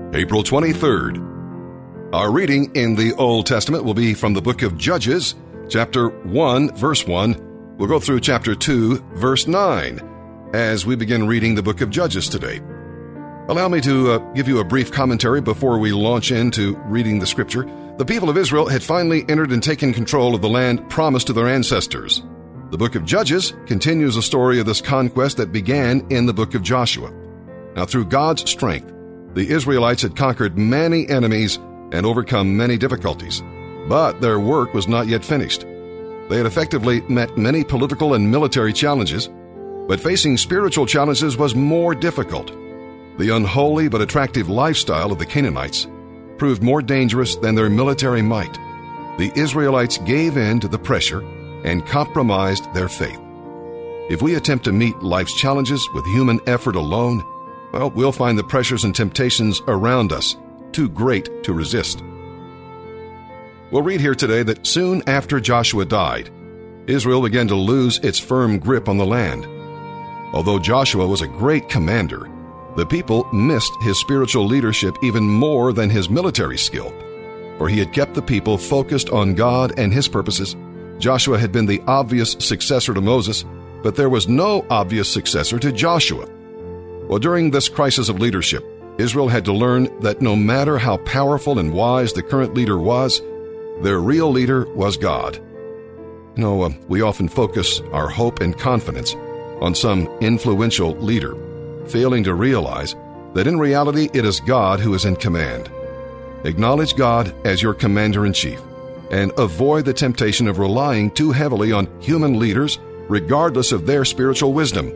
April 23rd. Our reading in the Old Testament will be from the book of Judges, chapter 1, verse 1. We'll go through chapter 2, verse 9, as we begin reading the book of Judges today. Allow me to give you a brief commentary before we launch into reading the scripture. The people of Israel had finally entered and taken control of the land promised to their ancestors. The book of Judges continues the story of this conquest that began in the book of Joshua. Now, through God's strength, the Israelites had conquered many enemies and overcome many difficulties, but their work was not yet finished. They had effectively met many political and military challenges, but facing spiritual challenges was more difficult. The unholy but attractive lifestyle of the Canaanites proved more dangerous than their military might. The Israelites gave in to the pressure and compromised their faith. If we attempt to meet life's challenges with human effort alone, we'll find the pressures and temptations around us too great to resist. We'll read here today that soon after Joshua died, Israel began to lose its firm grip on the land. Although Joshua was a great commander, the people missed his spiritual leadership even more than his military skill, for he had kept the people focused on God and his purposes. Joshua had been the obvious successor to Moses, but there was no obvious successor to Joshua. Well, during this crisis of leadership, Israel had to learn that no matter how powerful and wise the current leader was, their real leader was God. We often focus our hope and confidence on some influential leader, failing to realize that in reality it is God who is in command. Acknowledge God as your commander-in-chief and avoid the temptation of relying too heavily on human leaders, regardless of their spiritual wisdom.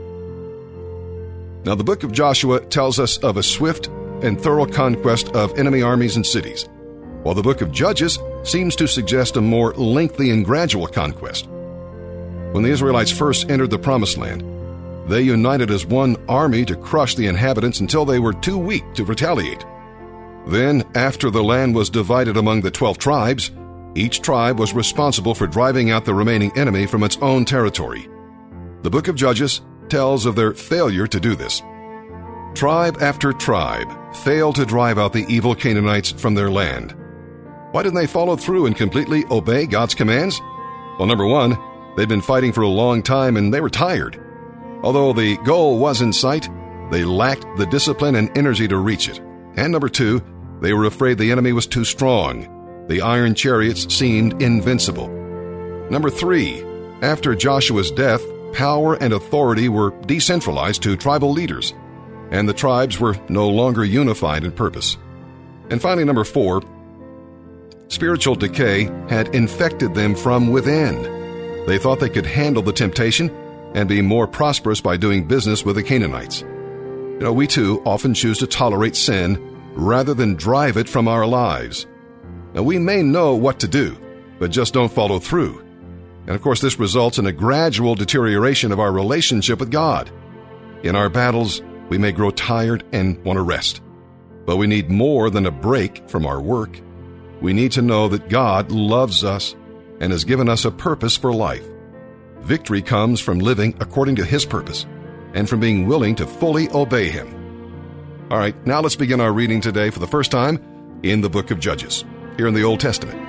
Now, the book of Joshua tells us of a swift and thorough conquest of enemy armies and cities, while the book of Judges seems to suggest a more lengthy and gradual conquest. When the Israelites first entered the Promised Land, they united as one army to crush the inhabitants until they were too weak to retaliate. Then, after the land was divided among the 12 tribes, each tribe was responsible for driving out the remaining enemy from its own territory. The book of Judges tells of their failure to do this. Tribe after tribe failed to drive out the evil Canaanites from their land. Why didn't they follow through and completely obey God's commands? Well, number one, they'd been fighting for a long time and they were tired. Although the goal was in sight, they lacked the discipline and energy to reach it. And number two, they were afraid the enemy was too strong. The iron chariots seemed invincible. Number three, after Joshua's death, power and authority were decentralized to tribal leaders, and the tribes were no longer unified in purpose. And finally, number four, spiritual decay had infected them from within. They thought they could handle the temptation and be more prosperous by doing business with the Canaanites. We too often choose to tolerate sin rather than drive it from our lives. Now, we may know what to do, but just don't follow through. And of course, this results in a gradual deterioration of our relationship with God. In our battles, we may grow tired and want to rest. But we need more than a break from our work. We need to know that God loves us and has given us a purpose for life. Victory comes from living according to His purpose and from being willing to fully obey Him. All right, now let's begin our reading today for the first time in the book of Judges, here in the Old Testament.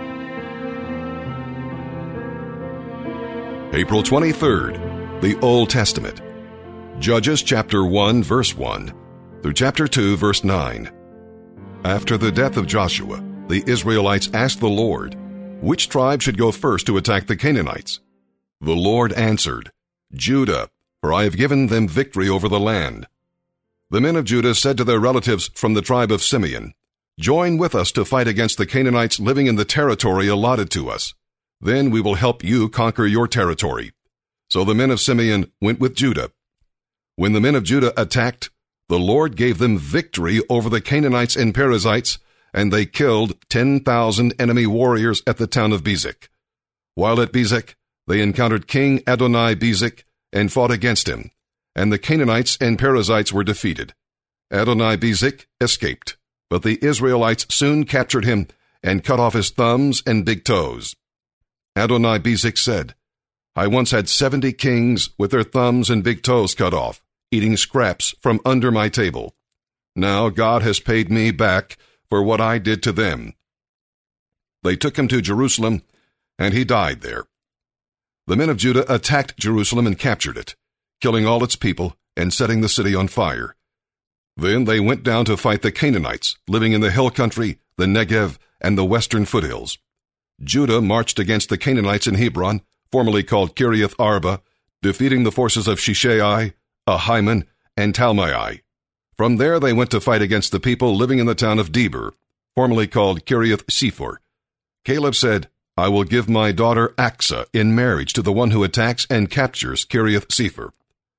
April 23rd, the Old Testament. Judges chapter 1, verse 1 through chapter 2, verse 9. After the death of Joshua, the Israelites asked the Lord, which tribe should go first to attack the Canaanites? The Lord answered, Judah, for I have given them victory over the land. The men of Judah said to their relatives from the tribe of Simeon, join with us to fight against the Canaanites living in the territory allotted to us. Then we will help you conquer your territory. So the men of Simeon went with Judah. When the men of Judah attacked, the Lord gave them victory over the Canaanites and Perizzites, and they killed 10,000 enemy warriors at the town of Bezek. While at Bezek, they encountered King Adoni-Bezek and fought against him, and the Canaanites and Perizzites were defeated. Adoni-Bezek escaped, but the Israelites soon captured him and cut off his thumbs and big toes. Adoni-Bezek said, I once had 70 kings with their thumbs and big toes cut off, eating scraps from under my table. Now God has paid me back for what I did to them." They took him to Jerusalem, and he died there. The men of Judah attacked Jerusalem and captured it, killing all its people and setting the city on fire. Then they went down to fight the Canaanites, living in the hill country, the Negev, and the western foothills. Judah marched against the Canaanites in Hebron, formerly called Kiriath Arba, defeating the forces of Shishai, Ahiman, and Talmai. From there they went to fight against the people living in the town of Debir, formerly called Kiriath Sephor. Caleb said, "I will give my daughter Achsah in marriage to the one who attacks and captures Kiriath Sephor."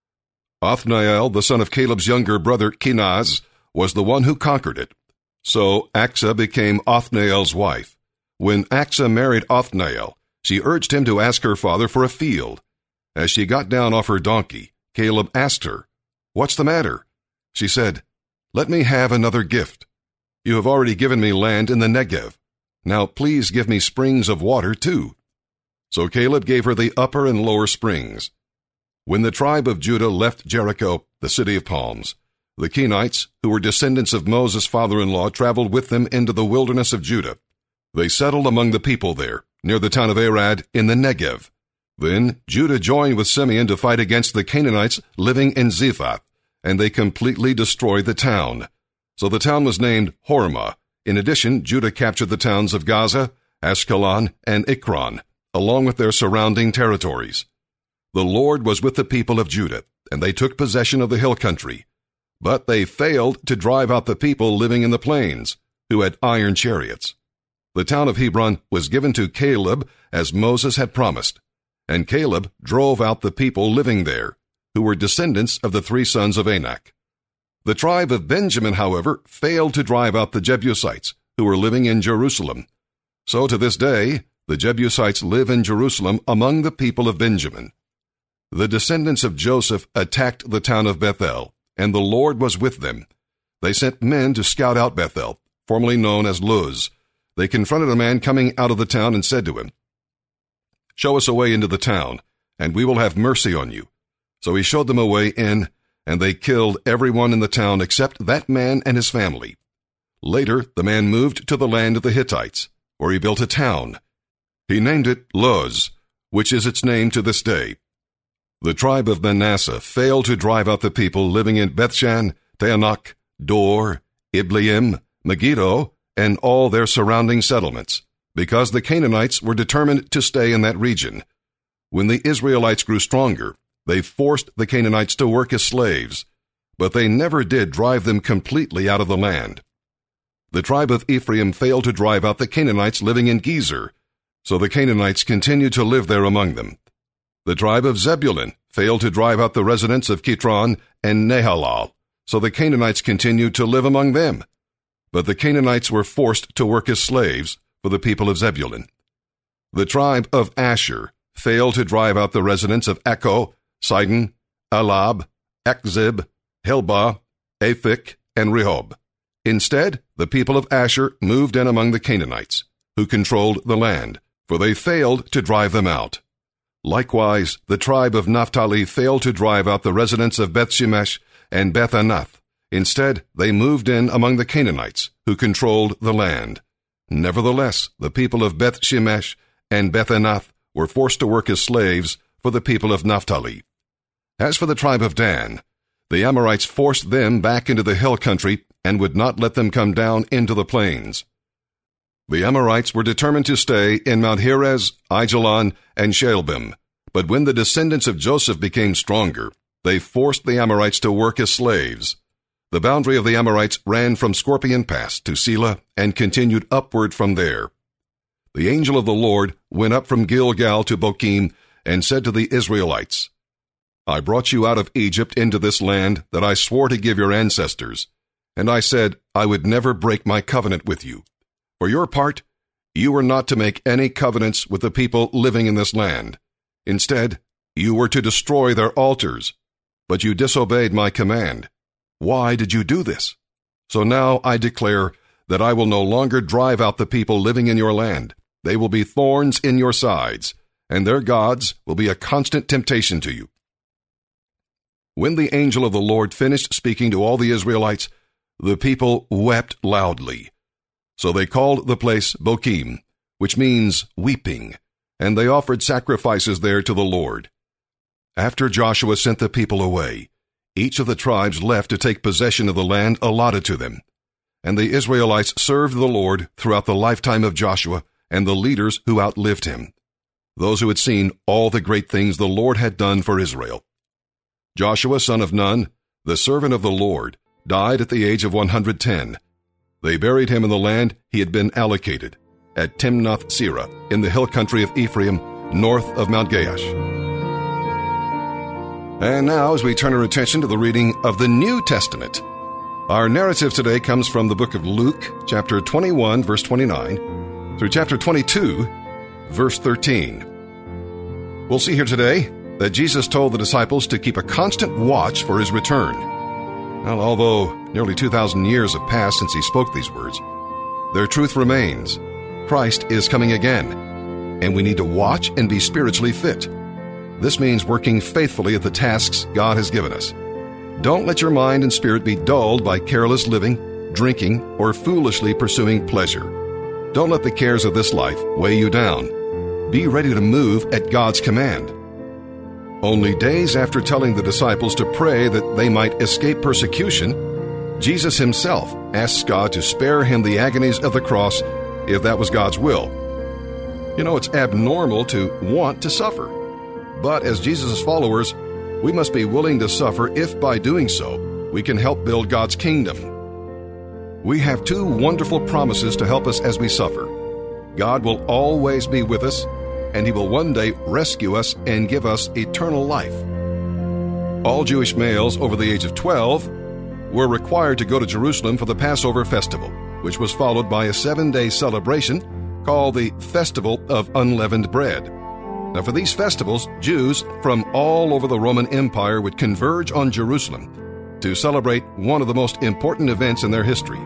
Othniel, the son of Caleb's younger brother Kenaz, was the one who conquered it. So Achsah became Othniel's wife. When Achsah married Othniel, she urged him to ask her father for a field. As she got down off her donkey, Caleb asked her, "What's the matter?" She said, "Let me have another gift. You have already given me land in the Negev. Now please give me springs of water too." So Caleb gave her the upper and lower springs. When the tribe of Judah left Jericho, the city of palms, the Kenites, who were descendants of Moses' father-in-law, traveled with them into the wilderness of Judah. They settled among the people there, near the town of Arad in the Negev. Then Judah joined with Simeon to fight against the Canaanites living in Zephath, and they completely destroyed the town. So the town was named Hormah. In addition, Judah captured the towns of Gaza, Ashkelon, and Ekron, along with their surrounding territories. The Lord was with the people of Judah, and they took possession of the hill country. But they failed to drive out the people living in the plains, who had iron chariots. The town of Hebron was given to Caleb as Moses had promised, and Caleb drove out the people living there, who were descendants of the 3 sons of Anak. The tribe of Benjamin, however, failed to drive out the Jebusites, who were living in Jerusalem. So to this day, the Jebusites live in Jerusalem among the people of Benjamin. The descendants of Joseph attacked the town of Bethel, and the Lord was with them. They sent men to scout out Bethel, formerly known as Luz. They confronted a man coming out of the town and said to him, "Show us a way into the town, and we will have mercy on you." So he showed them a way in, and they killed everyone in the town except that man and his family. Later, the man moved to the land of the Hittites, where he built a town. He named it Luz, which is its name to this day. The tribe of Manasseh failed to drive out the people living in Bethshan, Taanach, Dor, Ibleam, Megiddo, and all their surrounding settlements, because the Canaanites were determined to stay in that region. When the Israelites grew stronger, they forced the Canaanites to work as slaves, but they never did drive them completely out of the land. The tribe of Ephraim failed to drive out the Canaanites living in Gezer, so the Canaanites continued to live there among them. The tribe of Zebulun failed to drive out the residents of Kitron and Nahalal, so the Canaanites continued to live among them. But the Canaanites were forced to work as slaves for the people of Zebulun. The tribe of Asher failed to drive out the residents of Akko, Sidon, Alab, Akzib, Helbah, Aphik, and Rehob. Instead, the people of Asher moved in among the Canaanites, who controlled the land, for they failed to drive them out. Likewise, the tribe of Naphtali failed to drive out the residents of Bethshemesh and Bethanath. Instead, they moved in among the Canaanites, who controlled the land. Nevertheless, the people of Bethshemesh and Bethanath were forced to work as slaves for the people of Naphtali. As for the tribe of Dan, the Amorites forced them back into the hill country and would not let them come down into the plains. The Amorites were determined to stay in Mount Heres, Aijalon, and Shalbim, but when the descendants of Joseph became stronger, they forced the Amorites to work as slaves. The boundary of the Amorites ran from Scorpion Pass to Selah and continued upward from there. The angel of the Lord went up from Gilgal to Bochim and said to the Israelites, "I brought you out of Egypt into this land that I swore to give your ancestors, and I said I would never break my covenant with you. For your part, you were not to make any covenants with the people living in this land. Instead, you were to destroy their altars, but you disobeyed my command. Why did you do this? So now I declare that I will no longer drive out the people living in your land. They will be thorns in your sides, and their gods will be a constant temptation to you." When the angel of the Lord finished speaking to all the Israelites, the people wept loudly. So they called the place Bochim, which means weeping, and they offered sacrifices there to the Lord. After Joshua sent the people away, each of the tribes left to take possession of the land allotted to them. And the Israelites served the Lord throughout the lifetime of Joshua and the leaders who outlived him, those who had seen all the great things the Lord had done for Israel. Joshua, son of Nun, the servant of the Lord, died at the age of 110. They buried him in the land he had been allocated, at Timnath-Serah, in the hill country of Ephraim, north of Mount Gaash. And now, as we turn our attention to the reading of the New Testament, our narrative today comes from the book of Luke, chapter 21, verse 29, through chapter 22, verse 13. We'll see here today that Jesus told the disciples to keep a constant watch for his return. Well, although nearly 2,000 years have passed since he spoke these words, their truth remains. Christ is coming again, and we need to watch and be spiritually fit. This means working faithfully at the tasks God has given us. Don't let your mind and spirit be dulled by careless living, drinking, or foolishly pursuing pleasure. Don't let the cares of this life weigh you down. Be ready to move at God's command. Only days after telling the disciples to pray that they might escape persecution, Jesus himself asks God to spare him the agonies of the cross if that was God's will. You know, it's abnormal to want to suffer. But as Jesus' followers, we must be willing to suffer if by doing so, we can help build God's kingdom. We have two wonderful promises to help us as we suffer. God will always be with us, and he will one day rescue us and give us eternal life. All Jewish males over the age of 12 were required to go to Jerusalem for the Passover festival, which was followed by a 7-day celebration called the Festival of Unleavened Bread. Now, for these festivals, Jews from all over the Roman Empire would converge on Jerusalem to celebrate one of the most important events in their history.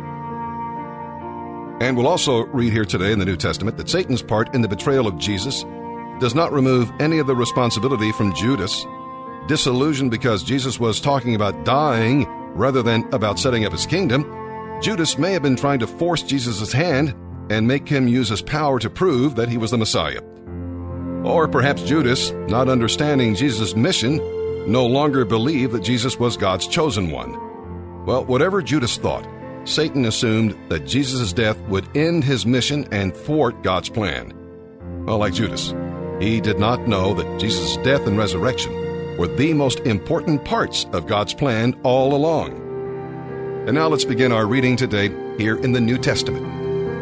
And we'll also read here today in the New Testament that Satan's part in the betrayal of Jesus does not remove any of the responsibility from Judas. Disillusioned because Jesus was talking about dying rather than about setting up his kingdom, Judas may have been trying to force Jesus' hand and make him use his power to prove that he was the Messiah. Or perhaps Judas, not understanding Jesus' mission, no longer believed that Jesus was God's chosen one. Well, whatever Judas thought, Satan assumed that Jesus' death would end his mission and thwart God's plan. Well, like Judas, he did not know that Jesus' death and resurrection were the most important parts of God's plan all along. And now let's begin our reading today here in the New Testament.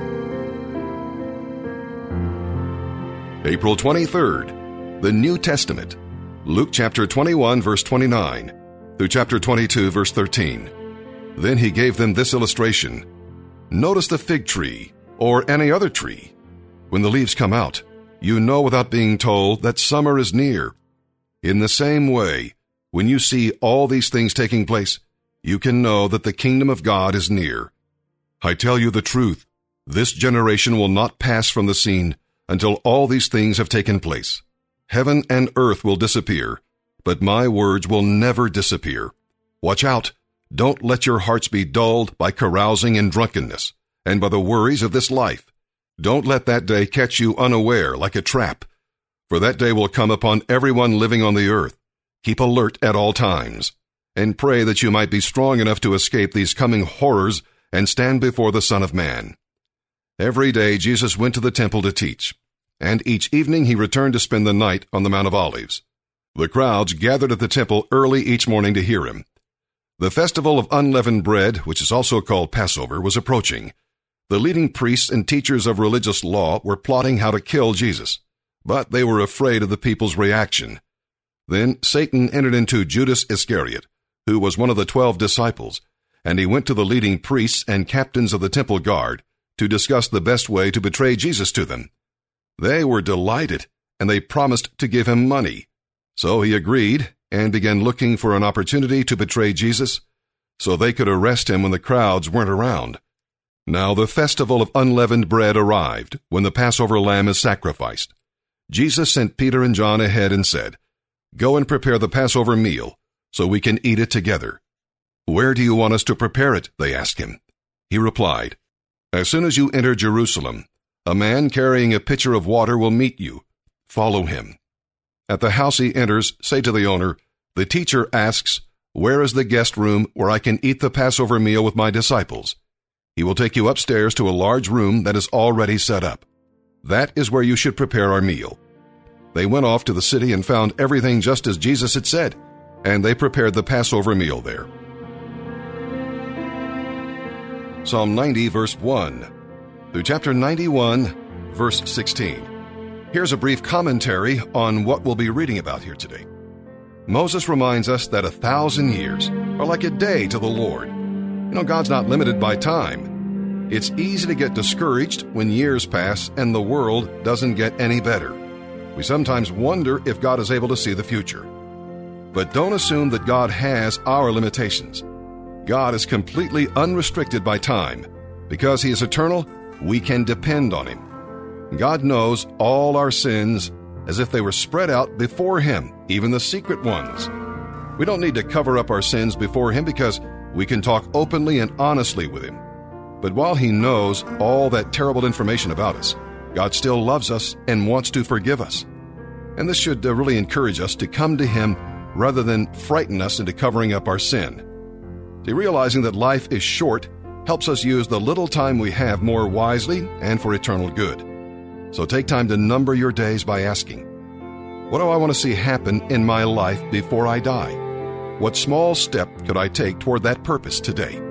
April 23rd, the New Testament, Luke chapter 21, verse 29, through chapter 22, verse 13. Then he gave them this illustration. Notice the fig tree, or any other tree. When the leaves come out, you know without being told that summer is near. In the same way, when you see all these things taking place, you can know that the kingdom of God is near. I tell you the truth, this generation will not pass from the scene until all these things have taken place. Heaven and earth will disappear, but my words will never disappear. Watch out. Don't let your hearts be dulled by carousing and drunkenness, and by the worries of this life. Don't let that day catch you unaware like a trap, for that day will come upon everyone living on the earth. Keep alert at all times, and pray that you might be strong enough to escape these coming horrors and stand before the Son of Man. Every day Jesus went to the temple to teach, and each evening he returned to spend the night on the Mount of Olives. The crowds gathered at the temple early each morning to hear him. The festival of unleavened bread, which is also called Passover, was approaching. The leading priests and teachers of religious law were plotting how to kill Jesus, but they were afraid of the people's reaction. Then Satan entered into Judas Iscariot, who was one of the 12 disciples, and he went to the leading priests and captains of the temple guard to discuss the best way to betray Jesus to them. They were delighted, and they promised to give him money. So he agreed and began looking for an opportunity to betray Jesus so they could arrest him when the crowds weren't around. Now the festival of unleavened bread arrived when the Passover lamb is sacrificed. Jesus sent Peter and John ahead and said, "Go and prepare the Passover meal so we can eat it together." "Where do you want us to prepare it?" they asked him. He replied, "As soon as you enter Jerusalem, a man carrying a pitcher of water will meet you. Follow him. At the house he enters, say to the owner, 'The teacher asks, where is the guest room where I can eat the Passover meal with my disciples?' He will take you upstairs to a large room that is already set up. That is where you should prepare our meal." They went off to the city and found everything just as Jesus had said, and they prepared the Passover meal there. Psalm 90, verse 1 through chapter 91, verse 16. Here's a brief commentary on what we'll be reading about here today. Moses reminds us that 1,000 years are like a day to the Lord. God's not limited by time. It's easy to get discouraged when years pass and the world doesn't get any better. We sometimes wonder if God is able to see the future. But don't assume that God has our limitations. God is completely unrestricted by time. Because He is eternal, we can depend on Him. God knows all our sins as if they were spread out before Him, even the secret ones. We don't need to cover up our sins before Him because we can talk openly and honestly with Him. But while He knows all that terrible information about us, God still loves us and wants to forgive us. And this should really encourage us to come to Him rather than frighten us into covering up our sin. See, realizing that life is short helps us use the little time we have more wisely and for eternal good. So take time to number your days by asking, what do I want to see happen in my life before I die? What small step could I take toward that purpose today?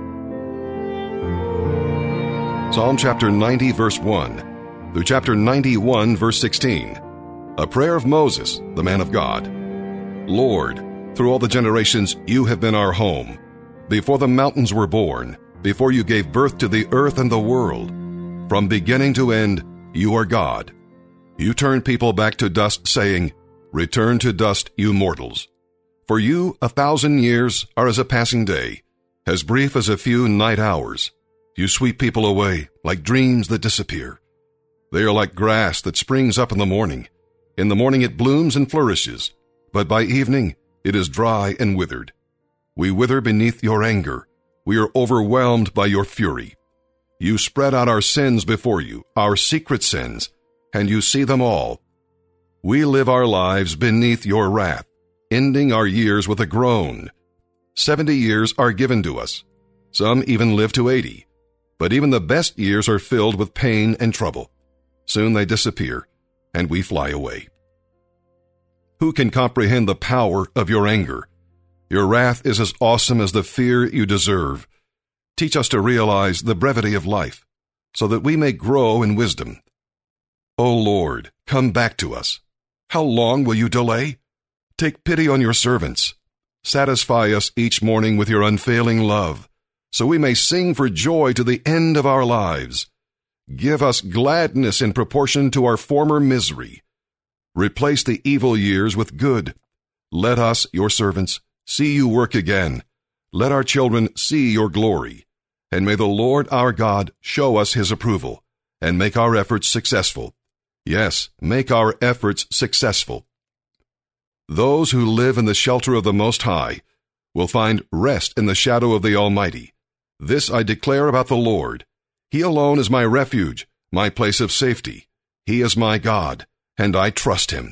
Psalm chapter 90, verse 1 through chapter 91, verse 16. A prayer of Moses, the man of God. Lord, through all the generations you have been our home. Before the mountains were born, before you gave birth to the earth and the world, from beginning to end, you are God. You turn people back to dust, saying, "Return to dust, you mortals." For you 1,000 years are as a passing day, as brief as a few night hours. You sweep people away like dreams that disappear. They are like grass that springs up in the morning. In the morning it blooms and flourishes, but by evening it is dry and withered. We wither beneath your anger. We are overwhelmed by your fury. You spread out our sins before you, our secret sins, and you see them all. We live our lives beneath your wrath, ending our years with a groan. 70 years are given to us. Some even live to 80. But even the best years are filled with pain and trouble. Soon they disappear, and we fly away. Who can comprehend the power of your anger? Your wrath is as awesome as the fear you deserve. Teach us to realize the brevity of life, so that we may grow in wisdom. O Lord, come back to us. How long will you delay? Take pity on your servants. Satisfy us each morning with your unfailing love, so we may sing for joy to the end of our lives. Give us gladness in proportion to our former misery. Replace the evil years with good. Let us, your servants, see you work again. Let our children see your glory. And may the Lord our God show us his approval and make our efforts successful. Yes, make our efforts successful. Those who live in the shelter of the Most High will find rest in the shadow of the Almighty. This I declare about the Lord. He alone is my refuge, my place of safety. He is my God, and I trust him.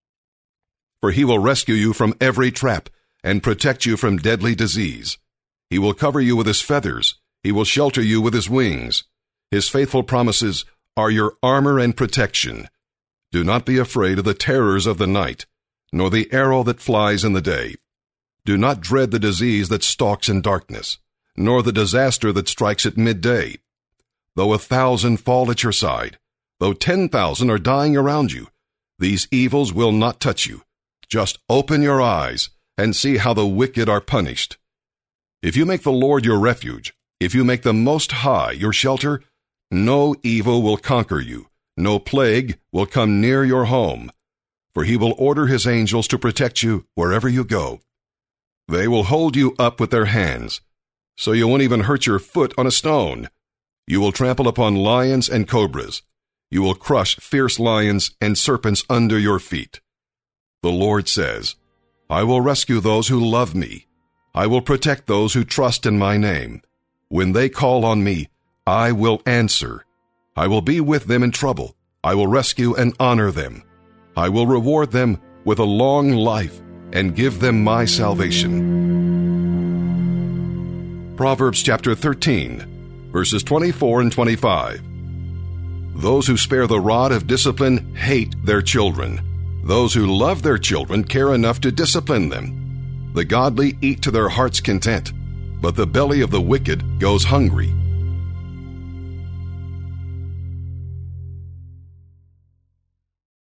For he will rescue you from every trap and protect you from deadly disease. He will cover you with his feathers. He will shelter you with his wings. His faithful promises are your armor and protection. Do not be afraid of the terrors of the night, nor the arrow that flies in the day. Do not dread the disease that stalks in darkness, nor the disaster that strikes at midday. Though 1,000 fall at your side, though 10,000 are dying around you, these evils will not touch you. Just open your eyes and see how the wicked are punished. If you make the Lord your refuge, if you make the Most High your shelter, no evil will conquer you, no plague will come near your home, for he will order his angels to protect you wherever you go. They will hold you up with their hands, so you won't even hurt your foot on a stone. You will trample upon lions and cobras. You will crush fierce lions and serpents under your feet. The Lord says, I will rescue those who love me. I will protect those who trust in my name. When they call on me, I will answer. I will be with them in trouble. I will rescue and honor them. I will reward them with a long life and give them my salvation. Proverbs chapter 13, verses 24 and 25. Those who spare the rod of discipline hate their children. Those who love their children care enough to discipline them. The godly eat to their heart's content, but the belly of the wicked goes hungry.